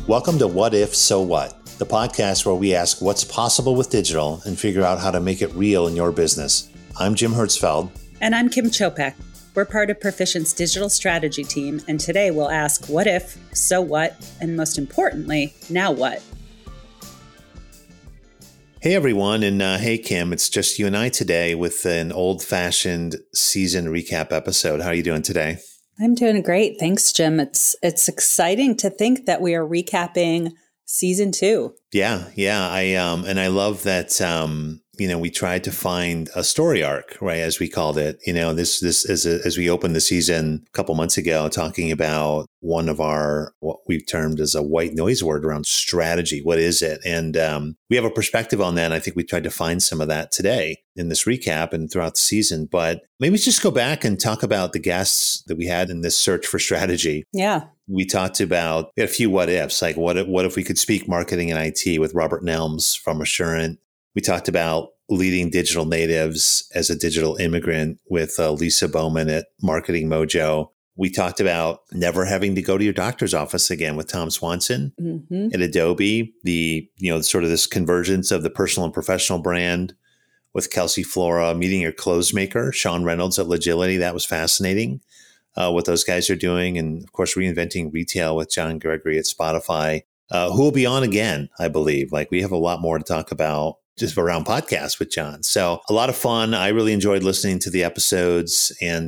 Welcome to What If, So What, the podcast where we ask what's possible with digital and figure out how to make it real in your business. I'm Jim Hertzfeld. And I'm Kim Chopek. We're part of Perficient's digital strategy team, and today we'll ask what if, so what, and most importantly, now what? Hey everyone, and hey Kim, it's just you and I today with an old-fashioned season recap episode. How are you doing today? I'm doing great. Thanks, Jim. It's exciting to think that we are recapping season 2. Yeah. I love that, we tried to find a story arc, right? As we called it, this as we opened the season a couple months ago, talking about one of our, what we've termed as a white noise word around strategy. What is it? And we have a perspective on that. And I think we tried to find some of that today in this recap and throughout the season. But maybe let's just go back and talk about the guests that we had in this search for strategy. Yeah. We talked about a few what ifs, like what if we could speak marketing and IT with Robert Nelms from Assurant. We talked about leading digital natives as a digital immigrant with Lisa Bowman at Marketing Mojo. We talked about never having to go to your doctor's office again with Tom Swanson at Adobe. The sort of this convergence of the personal and professional brand with Kelsey Flora, meeting your clothes maker, Sean Reynolds at Logility. That was fascinating. What those guys are doing. And of course, reinventing retail with John Gregory at Spotify, who will be on again, I believe. Like we have a lot more to talk about just around podcasts with John. So a lot of fun. I really enjoyed listening to the episodes and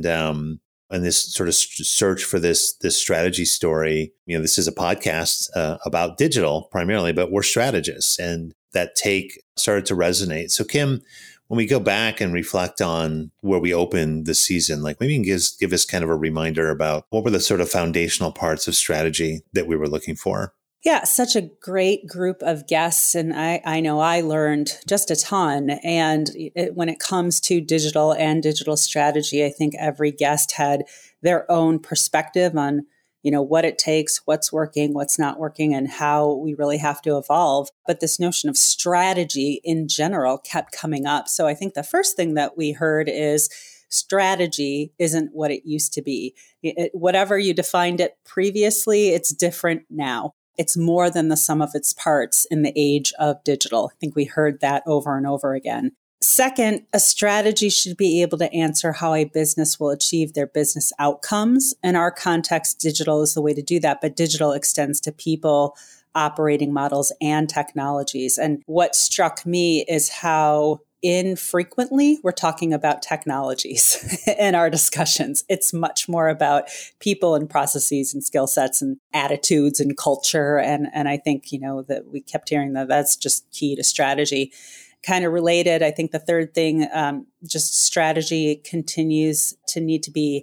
this sort of search for this strategy story. This is a podcast about digital primarily, but we're strategists, and that take started to resonate. So Kim, when we go back and reflect on where we opened the season, like maybe you can give us kind of a reminder about what were the sort of foundational parts of strategy that we were looking for. Yeah, such a great group of guests. And I know I learned just a ton. And when it comes to digital and digital strategy, I think every guest had their own perspective on, what it takes, what's working, what's not working, and how we really have to evolve. But this notion of strategy in general kept coming up. So I think the first thing that we heard is strategy isn't what it used to be. Whatever you defined it previously, it's different now. It's more than the sum of its parts in the age of digital. I think we heard that over and over again. Second, a strategy should be able to answer how a business will achieve their business outcomes. In our context, digital is the way to do that, but digital extends to people, operating models, and technologies. And what struck me is how infrequently we're talking about technologies in our discussions. It's much more about people and processes and skill sets and attitudes and culture. And I think, that we kept hearing that's just key to strategy. Kind of related, I think the third thing, just strategy continues to need to be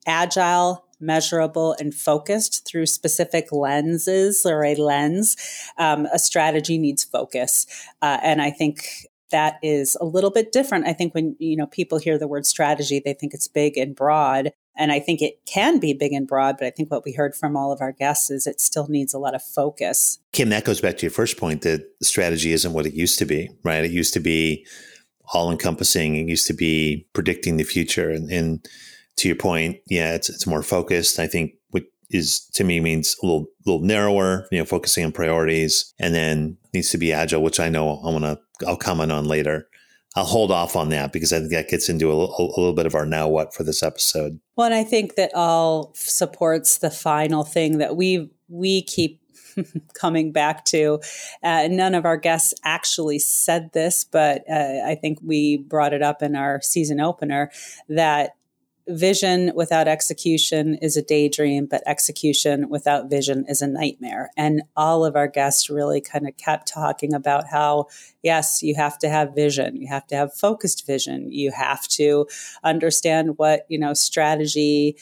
agile, measurable, and focused through specific lenses or a lens. A strategy needs focus. And I think that is a little bit different. I think when, people hear the word strategy, they think it's big and broad. And I think it can be big and broad, but I think what we heard from all of our guests is it still needs a lot of focus. Kim, that goes back to your first point that strategy isn't what it used to be, right? It used to be all encompassing. It used to be predicting the future. And to your point, yeah, it's more focused. I think what is to me means a little narrower, focusing on priorities, and then needs to be agile, which I know I'll comment on later. I'll hold off on that because I think that gets into a little bit of our now what for this episode. Well, and I think that all supports the final thing that we keep coming back to. None of our guests actually said this, but I think we brought it up in our season opener that vision without execution is a daydream, but execution without vision is a nightmare. And all of our guests really kind of kept talking about how, yes, you have to have vision. You have to have focused vision. You have to understand what, strategy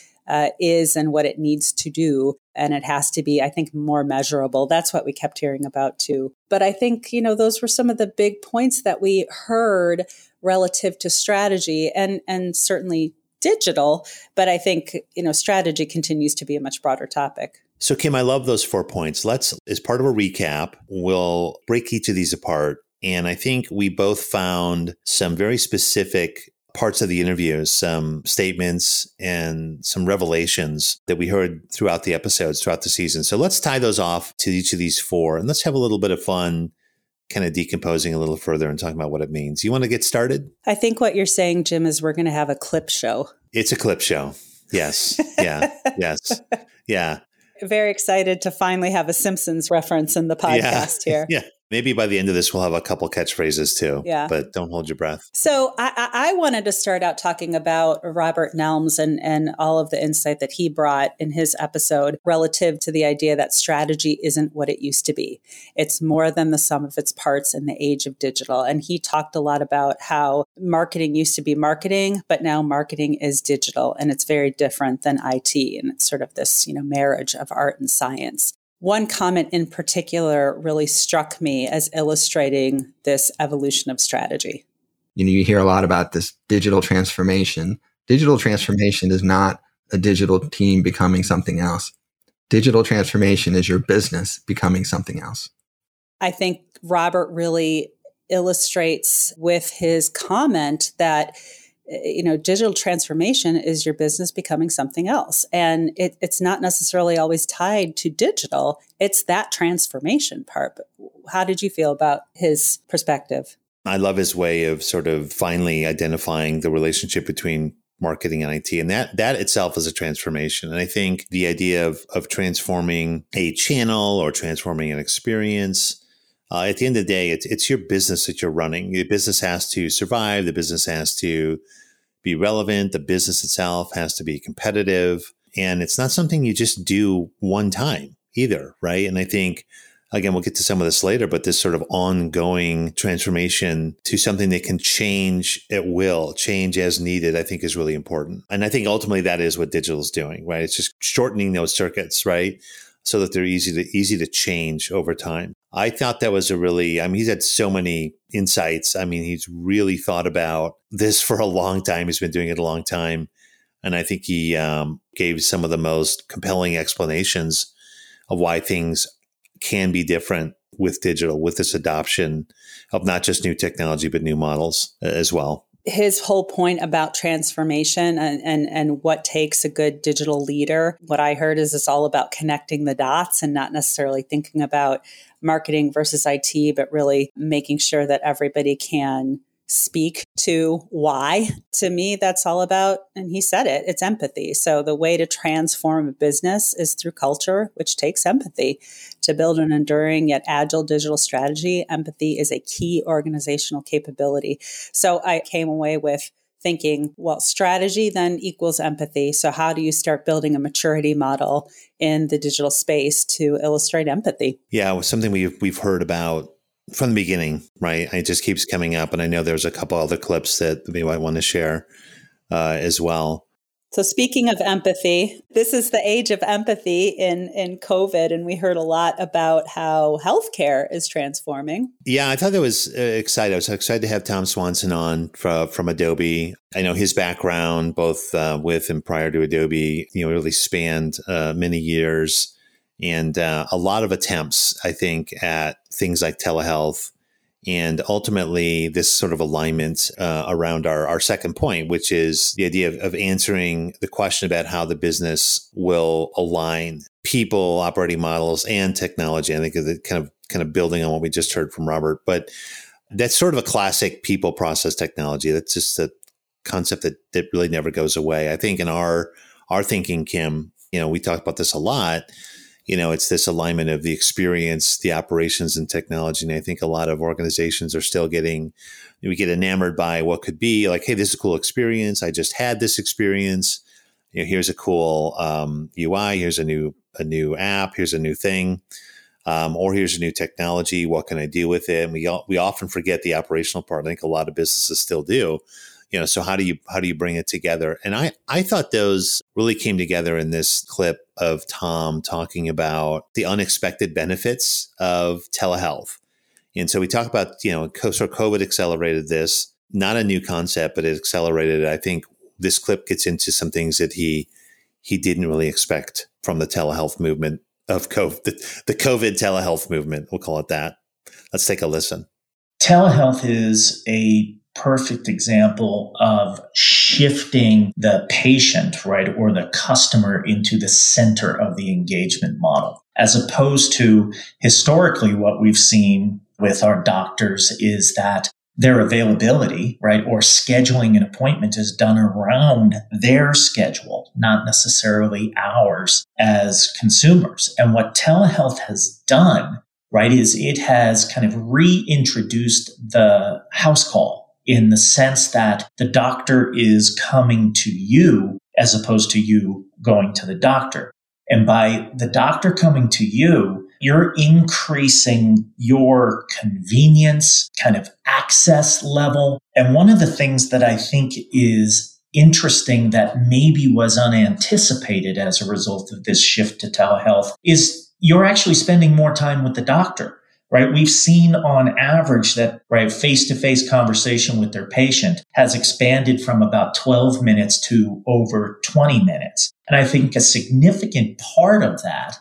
is and what it needs to do. And it has to be, I think, more measurable. That's what we kept hearing about too. But I think, those were some of the big points that we heard relative to strategy and certainly digital, but I think, strategy continues to be a much broader topic. So Kim, I love those 4 points. Let's, as part of a recap, we'll break each of these apart. And I think we both found some very specific parts of the interview, some statements and some revelations that we heard throughout the episodes, throughout the season. So let's tie those off to each of these four, and let's have a little bit of fun kind of decomposing a little further and talking about what it means. You want to get started? I think what you're saying, Jim, is we're going to have a clip show. It's a clip show. Yes. Yeah. Yes. Yeah. Very excited to finally have a Simpsons reference in the podcast here. Yeah. Maybe by the end of this, we'll have a couple catchphrases too. Yeah. But don't hold your breath. So I wanted to start out talking about Robert Nelms and all of the insight that he brought in his episode relative to the idea that strategy isn't what it used to be. It's more than the sum of its parts in the age of digital. And he talked a lot about how marketing used to be marketing, but now marketing is digital, and it's very different than IT. And it's sort of this, marriage of art and science. One comment in particular really struck me as illustrating this evolution of strategy. You hear a lot about this digital transformation. Digital transformation is not a digital team becoming something else. Digital transformation is your business becoming something else. I think Robert really illustrates with his comment that digital transformation is your business becoming something else. And it's not necessarily always tied to digital. It's that transformation part. But how did you feel about his perspective? I love his way of sort of finally identifying the relationship between marketing and IT. And that itself is a transformation. And I think the idea of transforming a channel or transforming an experience, at the end of the day, it's your business that you're running. Your business has to survive. The business has to be relevant. The business itself has to be competitive. And it's not something you just do one time either, right? And I think, again, we'll get to some of this later, but this sort of ongoing transformation to something that can change at will, change as needed, I think is really important. And I think ultimately that is what digital is doing, right? It's just shortening those circuits, right? So that they're easy to change over time. I thought that was he's had so many insights. He's really thought about this for a long time. He's been doing it a long time. And I think he gave some of the most compelling explanations of why things can be different with digital, with this adoption of not just new technology, but new models as well. His whole point about transformation and what takes a good digital leader, what I heard is it's all about connecting the dots and not necessarily thinking about marketing versus IT, but really making sure that everybody can speak to why. To me, that's all about, and he said it, it's empathy. So the way to transform a business is through culture, which takes empathy. To build an enduring yet agile digital strategy, empathy is a key organizational capability. So I came away with thinking, well, strategy then equals empathy. So how do you start building a maturity model in the digital space to illustrate empathy? Yeah, it was something we've heard about from the beginning, right? It just keeps coming up. And I know there's a couple other clips that we might want to share as well. So speaking of empathy, this is the age of empathy in COVID. And we heard a lot about how healthcare is transforming. Yeah, I thought that was exciting. I was excited to have Tom Swanson on from Adobe. I know his background, both with and prior to Adobe, really spanned many years. And a lot of attempts, I think, at things like telehealth and ultimately this sort of alignment around our second point, which is the idea of answering the question about how the business will align people, operating models, and technology. I think of kind of building on what we just heard from Robert. But that's sort of a classic people process technology. That's just a concept that really never goes away. I think in our thinking, Kim, we talk about this a lot. It's this alignment of the experience, the operations, and technology. And I think a lot of organizations are still we get enamored by what could be like, hey, this is a cool experience. I just had this experience. Here's a cool UI. Here's a new app. Here's a new thing. Or here's a new technology. What can I do with it? And we often forget the operational part. I think a lot of businesses still do. So how do you bring it together? And I thought those really came together in this clip of Tom talking about the unexpected benefits of telehealth. And so we talk about, so COVID accelerated this, not a new concept, but it accelerated it. I think this clip gets into some things that he didn't really expect from the telehealth movement of COVID, the COVID telehealth movement. We'll call it that. Let's take a listen. Telehealth is a perfect example of shifting the patient, right, or the customer into the center of the engagement model, as opposed to historically what we've seen with our doctors is that their availability, right, or scheduling an appointment is done around their schedule, not necessarily ours as consumers. And what telehealth has done, right, is it has kind of reintroduced the house call in the sense that the doctor is coming to you as opposed to you going to the doctor. And by the doctor coming to you, you're increasing your convenience, kind of access level. And one of the things that I think is interesting that maybe was unanticipated as a result of this shift to telehealth is you're actually spending more time with the doctor. Right? We've seen on average that, right, face-to-face conversation with their patient has expanded from about 12 minutes to over 20 minutes. And I think a significant part of that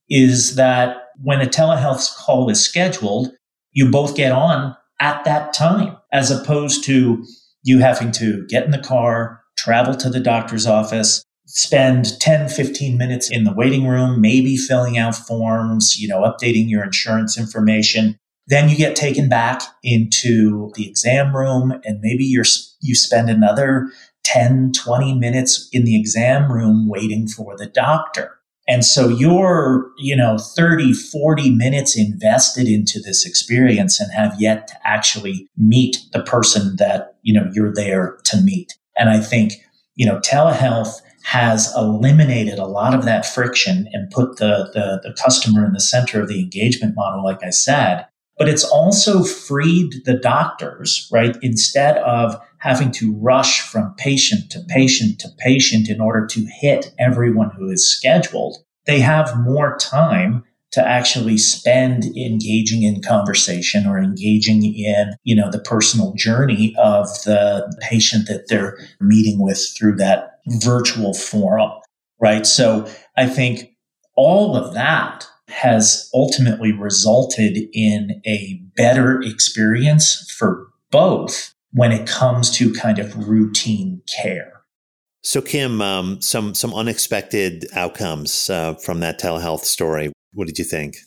is that when a telehealth call is scheduled, you both get on at that time, as opposed to you having to get in the car, travel to the doctor's office, spend 10, 15 minutes in the waiting room, maybe filling out forms, updating your insurance information. Then you get taken back into the exam room and maybe you spend another 10, 20 minutes in the exam room waiting for the doctor. And so you're, 30, 40 minutes invested into this experience and have yet to actually meet the person that, you're there to meet. And I think, telehealth has eliminated a lot of that friction and put the customer in the center of the engagement model, like I said. But it's also freed the doctors, right? Instead of having to rush from patient to patient to patient in order to hit everyone who is scheduled, they have more time to actually spend engaging in conversation or engaging in, the personal journey of the patient that they're meeting with through that virtual forum, right? So I think all of that has ultimately resulted in a better experience for both when it comes to kind of routine care. So Kim, some unexpected outcomes from that telehealth story. What did you think?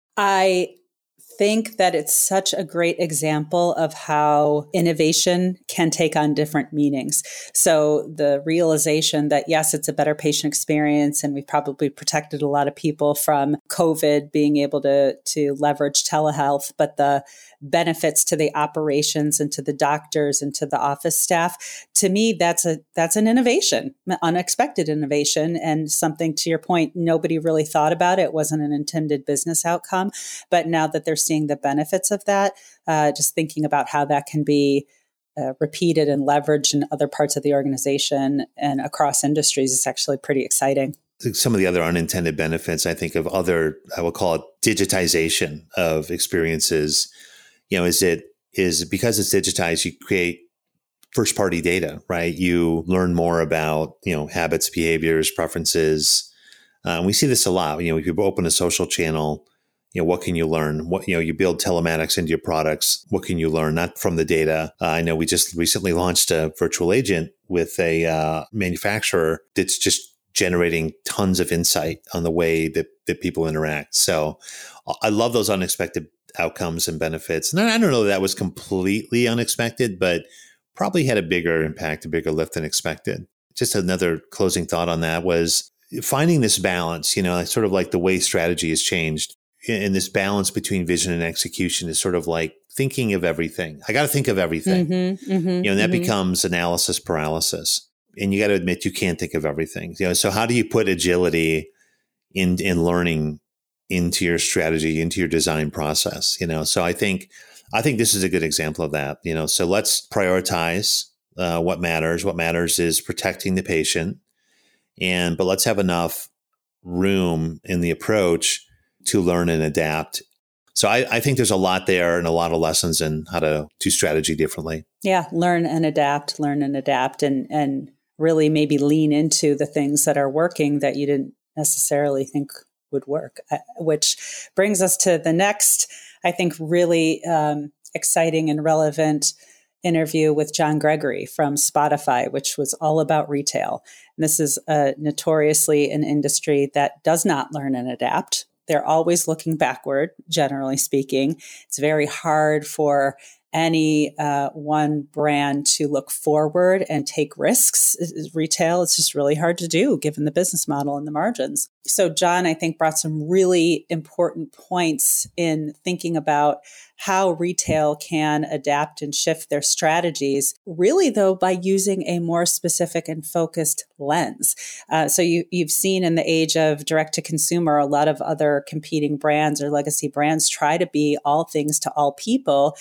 I think that it's such a great example of how innovation can take on different meanings. So the realization that, yes, it's a better patient experience, and we've probably protected a lot of people from COVID being able to leverage telehealth, but the benefits to the operations and to the doctors and to the office staff, to me, that's an innovation, unexpected innovation, and something, to your point, nobody really thought about. It wasn't an intended business outcome. But now that they're seeing the benefits of that, just thinking about how that can be repeated and leveraged in other parts of the organization and across industries is actually pretty exciting. Some of the other unintended benefits, I think, of other, I will call it digitization of experiences, is because it's digitized, you create first party data, right? You learn more about, habits, behaviors, preferences. We see this a lot. If you open a social channel, what can you learn? What, you build telematics into your products. What can you learn? Not from the data. I know we just recently launched a virtual agent with a manufacturer that's just generating tons of insight on the way that people interact. So I love those unexpected outcomes and benefits. And I don't know that was completely unexpected, but probably had a bigger impact, a bigger lift than expected. Just another closing thought on that was finding this balance, sort of like the way strategy has changed. And this balance between vision and execution is sort of like thinking of everything. I got to think of everything. And that becomes analysis paralysis. And you got to admit you can't think of everything. So how do you put agility in learning into your strategy, into your design process? So I think this is a good example of that. So let's prioritize what matters. What matters is protecting the patient, but let's have enough room in the approach to learn and adapt. So I think there's a lot there and a lot of lessons in how to do strategy differently. Yeah, learn and adapt, and really maybe lean into the things that are working that you didn't necessarily think would work, which brings us to the next, I think, really exciting and relevant interview with John Gregory from Spotify, which was all about retail. And this is notoriously an industry that does not learn and adapt. They're always looking backward, generally speaking. It's very hard for any one brand to look forward and take risks. Retail, it's just really hard to do given the business model and the margins. So John, I think, brought some really important points in thinking about how retail can adapt and shift their strategies, really, though, by using a more specific and focused lens. So you've seen in the age of direct to consumer, a lot of other competing brands or legacy brands try to be all things to all people,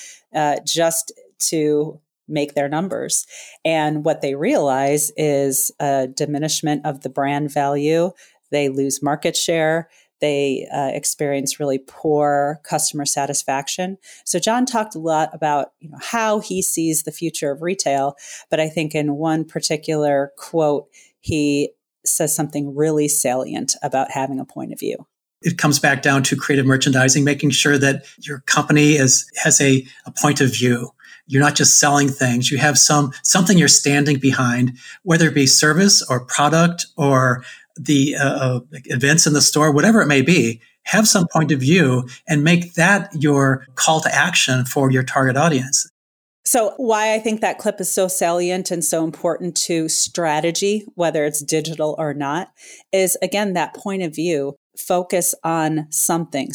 just to make their numbers. And what they realize is a diminishment of the brand value. They lose market share. They experience really poor customer satisfaction. So John talked a lot about how he sees the future of retail, but I think in one particular quote, he says something really salient about having a point of view. It comes back down to creative merchandising, making sure that your company has a point of view. You're not just selling things. You have something you're standing behind, whether it be service or product or the events in the store, whatever it may be. Have some point of view and make that your call to action for your target audience. So why I think that clip is so salient and so important to strategy, whether it's digital or not, is, again, that point of view. Focus on something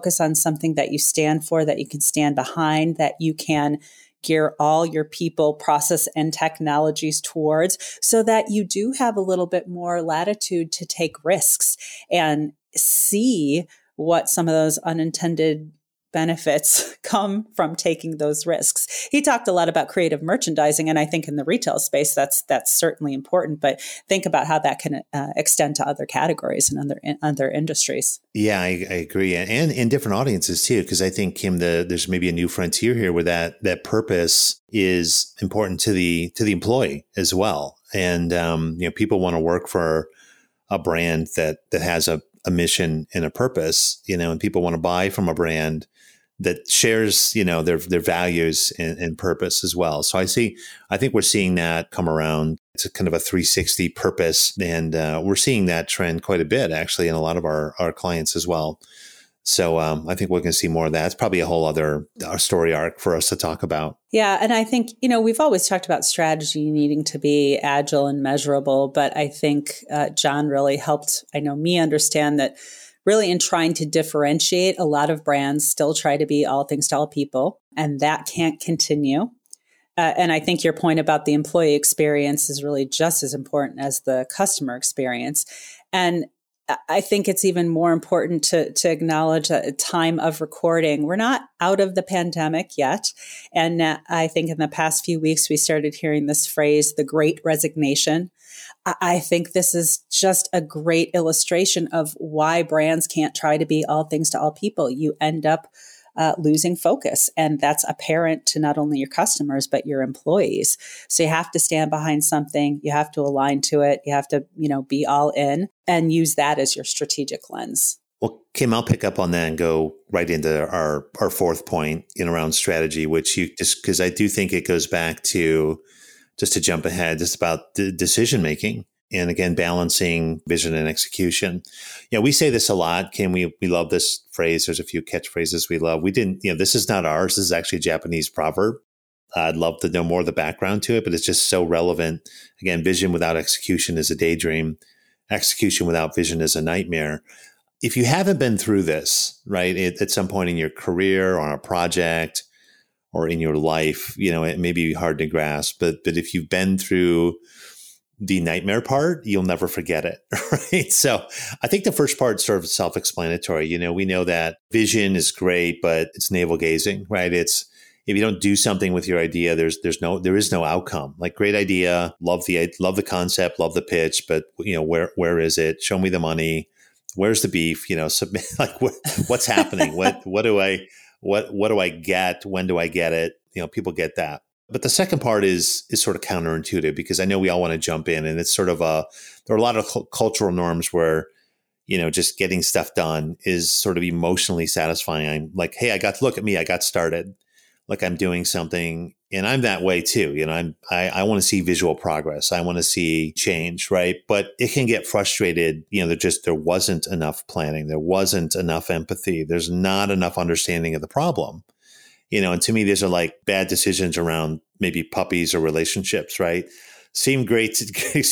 that you stand for, that you can stand behind, that you can gear all your people, process, and technologies towards, so that you do have a little bit more latitude to take risks and see what some of those unintended benefits come from taking those risks. He talked a lot about creative merchandising, and I think in the retail space, that's certainly important. But think about how that can extend to other categories and other industries. Yeah, I agree, and in different audiences too, because I think, Kim, there's maybe a new frontier here where that purpose is important to the employee as well, and people want to work for a brand that has a mission and a purpose, and people want to buy from a brand that shares, their values and purpose as well. So I think we're seeing that come around. It's a kind of a 360 purpose. And we're seeing that trend quite a bit, actually, in a lot of our clients as well. So I think we're going to see more of that. It's probably a whole other story arc for us to talk about. Yeah. And I think, we've always talked about strategy needing to be agile and measurable, but I think John really helped, me understand that really in trying to differentiate, a lot of brands still try to be all things to all people, and that can't continue. And I think your point about the employee experience is really just as important as the customer experience. And I think it's even more important to acknowledge that at the time of recording, we're not out of the pandemic yet. And I think in the past few weeks, we started hearing this phrase, the Great Resignation. I think this is just a great illustration of why brands can't try to be all things to all people. You end up losing focus. And that's apparent to not only your customers, but your employees. So you have to stand behind something. You have to align to it. You have to, be all in and use that as your strategic lens. Well, Kim, I'll pick up on that and go right into our fourth point around strategy, which because I do think it goes back to, just to jump ahead, just about the decision making. And again, balancing vision and execution. We say this a lot, Kim. We love this phrase. There's a few catchphrases we love. We didn't, this is not ours. This is actually a Japanese proverb. I'd love to know more of the background to it, but it's just so relevant. Again, vision without execution is a daydream. Execution without vision is a nightmare. If you haven't been through this, right, at some point in your career or on a project or in your life, it may be hard to grasp, but if you've been through the nightmare part, you'll never forget it, right? So I think the first part is sort of self-explanatory. We know that vision is great, but it's navel gazing, right? It's, if you don't do something with your idea, there is no outcome. Like, great idea, love the concept, love the pitch, but where is it? Show me the money. Where's the beef? Submit, like, what's happening? What do I get? When do I get it? People get that. But the second part is sort of counterintuitive, because I know we all want to jump in, and it's sort of there are a lot of cultural norms where, just getting stuff done is sort of emotionally satisfying. I'm like, hey, look at me, I got started. Like, I'm doing something, And I'm that way too. I want to see visual progress. I want to see change, right? But it can get frustrated. There wasn't enough planning. There wasn't enough empathy. There's not enough understanding of the problem. And to me, these are like bad decisions around maybe puppies or relationships, right? Seemed great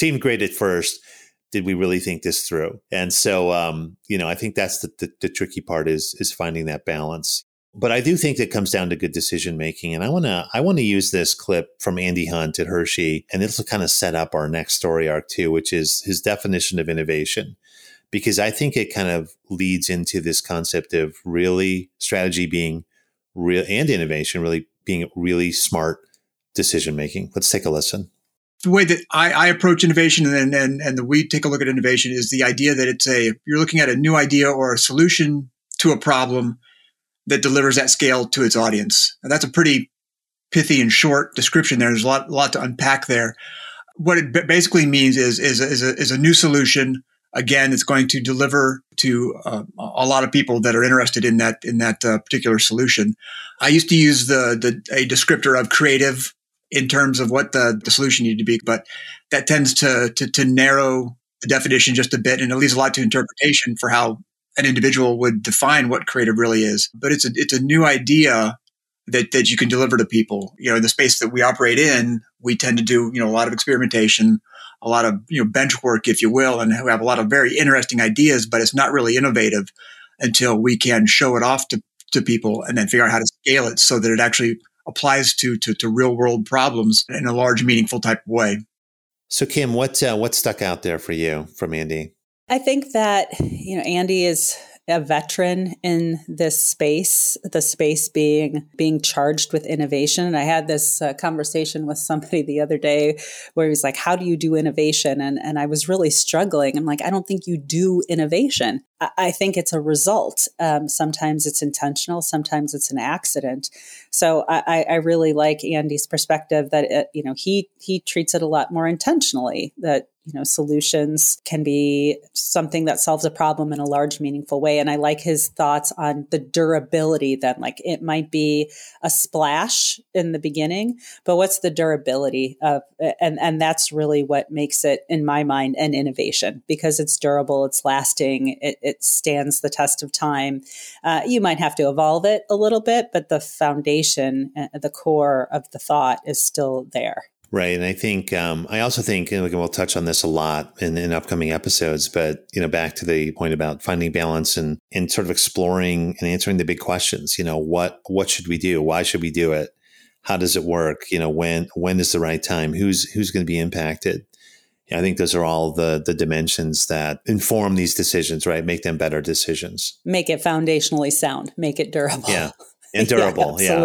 at first. Did we really think this through? And so, I think that's the tricky part is finding that balance. But I do think it comes down to good decision making. And I want to use this clip from Andy Hunt at Hershey, and this will kind of set up our next story arc too, which is his definition of innovation, because I think it kind of leads into this concept of really strategy being real and innovation really being really smart decision making. Let's take a listen. The way that I approach innovation and we take a look at innovation is the idea that you're looking at a new idea or a solution to a problem that delivers at scale to its audience. And that's a pretty pithy and short description there. There's a lot to unpack there. What it basically means is a new solution. Again, it's going to deliver to a lot of people that are interested in that particular solution. I used to use a descriptor of creative in terms of what the solution needed to be, but that tends to narrow the definition just a bit, and it leaves a lot to interpretation for how an individual would define what creative really is. But it's a new idea that you can deliver to people. In the space that we operate in, we tend to do a lot of experimentation, a lot of bench work, if you will, and we have a lot of very interesting ideas, but it's not really innovative until we can show it off to people and then figure out how to scale it so that it actually applies to real world problems in a large, meaningful type of way. So Kim, what stuck out there for you from Andy? I think that, Andy is a veteran in this space, the space being charged with innovation. And I had this conversation with somebody the other day where he was like, how do you do innovation? And I was really struggling. I'm like, I don't think you do innovation. I think it's a result. Sometimes it's intentional. Sometimes it's an accident. So I really like Andy's perspective that, he treats it a lot more intentionally, that solutions can be something that solves a problem in a large, meaningful way. And I like his thoughts on the durability that it might be a splash in the beginning, but what's the durability of, and that's really what makes it, in my mind, an innovation, because it's durable, it's lasting, it stands the test of time. You might have to evolve it a little bit, but the foundation, the core of the thought is still there. Right. And I think, I also think, and we'll touch on this a lot in upcoming episodes, but, back to the point about finding balance and sort of exploring and answering the big questions, what should we do? Why should we do it? How does it work? When is the right time? Who's going to be impacted? I think those are all the dimensions that inform these decisions, right? Make them better decisions. Make it foundationally sound, make it durable. Yeah. And durable. Yeah,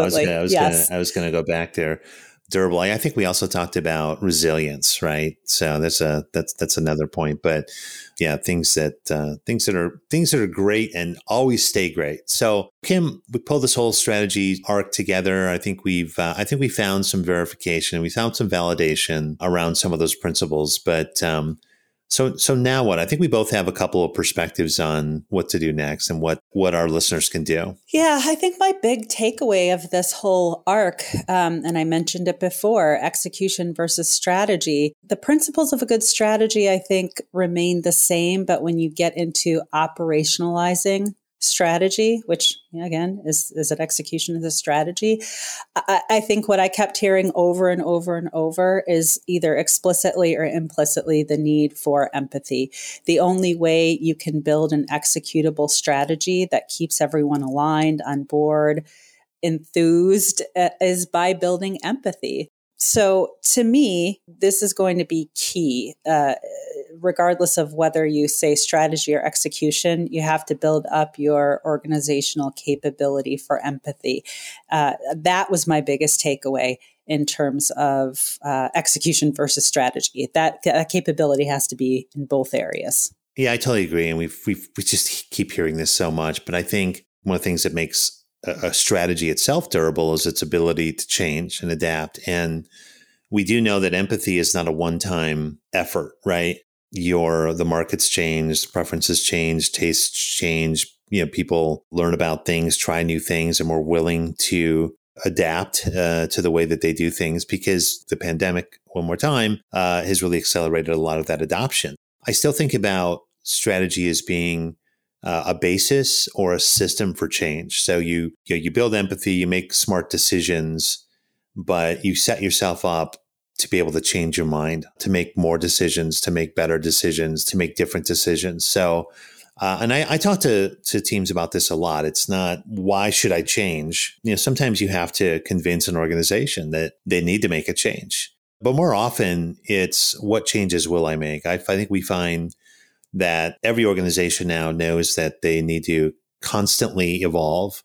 I was going to go back there. Durable. I think we also talked about resilience, right? So that's another point. But yeah, things that are great and always stay great. So Kim, we pulled this whole strategy arc together. I think we found some verification. We found some validation around some of those principles. But so now what? I think we both have a couple of perspectives on what to do next and what our listeners can do. Yeah, I think my big takeaway of this whole arc, and I mentioned it before, execution versus strategy. The principles of a good strategy, I think, remain the same, but when you get into operationalizing strategy, which again is an execution of the strategy, I think what I kept hearing over and over and over is either explicitly or implicitly the need for empathy. The only way you can build an executable strategy that keeps everyone aligned, on board, enthused, is by building empathy. So to me, this is going to be key. Regardless of whether you say strategy or execution, you have to build up your organizational capability for empathy. That was my biggest takeaway in terms of execution versus strategy. That capability has to be in both areas. Yeah, I totally agree. And we just keep hearing this so much. But I think one of the things that makes a strategy itself durable is its ability to change and adapt. And we do know that empathy is not a one-time effort, right? The markets change, preferences change, tastes change. People learn about things, try new things, and we're willing to adapt to the way that they do things, because the pandemic, one more time, has really accelerated a lot of that adoption. I still think about strategy as being a basis or a system for change. So you build empathy, you make smart decisions, but you set yourself up to be able to change your mind, to make more decisions, to make better decisions, to make different decisions. So, and I talk to teams about this a lot. It's not, why should I change? Sometimes you have to convince an organization that they need to make a change. But more often, it's, what changes will I make? I think we find that every organization now knows that they need to constantly evolve.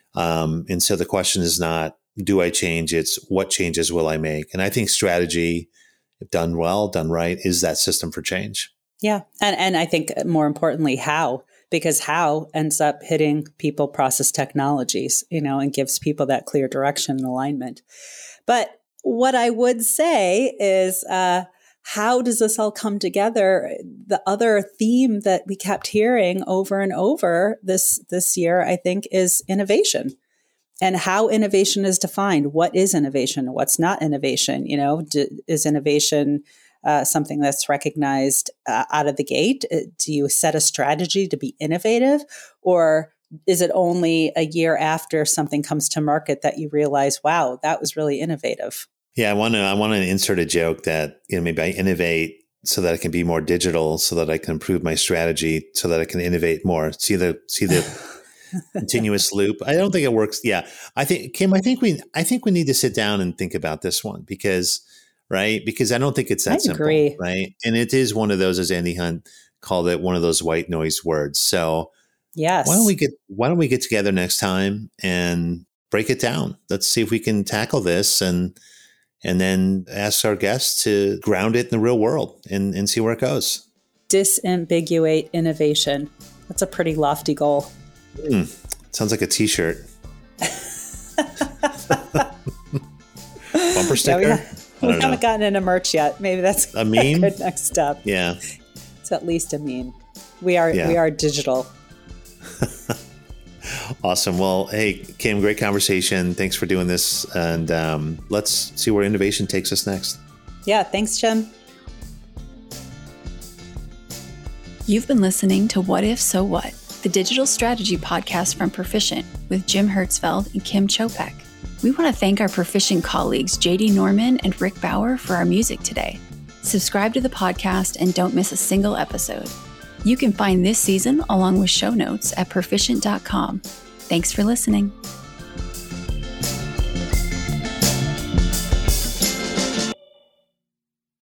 And so the question is not, do I change? It's, what changes will I make? And I think strategy, if done well, done right, is that system for change. Yeah. And I think more importantly, how, because how ends up hitting people, process, technologies, and gives people that clear direction and alignment. But what I would say is, how does this all come together? The other theme that we kept hearing over and over this year, I think, is innovation. And how innovation is defined. What is innovation? What's not innovation? Is innovation something that's recognized out of the gate? Do you set a strategy to be innovative? Or is it only a year after something comes to market that you realize, wow, that was really innovative? Yeah, I want to insert a joke that, maybe I innovate so that I can be more digital, so that I can improve my strategy, so that I can innovate more. See the continuous loop. I don't think it works. Yeah. I think, Kim, I think we need to sit down and think about this one, because I don't think it's that simple. Agree. Right. And it is one of those, as Andy Hunt called it, one of those white noise words. So yes, why don't we get together next time and break it down? Let's see if we can tackle this and then ask our guests to ground it in the real world and see where it goes. Disambiguate innovation. That's a pretty lofty goal. Sounds like a t-shirt. Bumper sticker? Yeah, we haven't gotten into merch yet. Maybe that's a meme? good next step. Yeah. It's at least a meme. We are digital. Awesome. Well, hey, Kim, great conversation. Thanks for doing this. And let's see where innovation takes us next. Yeah. Thanks, Jim. You've been listening to What If, So What? The digital strategy podcast from Perficient with Jim Hertzfeld and Kim Chopek. We want to thank our Perficient colleagues, JD Norman and Rick Bauer, for our music today. Subscribe to the podcast and don't miss a single episode. You can find this season along with show notes at perficient.com. Thanks for listening.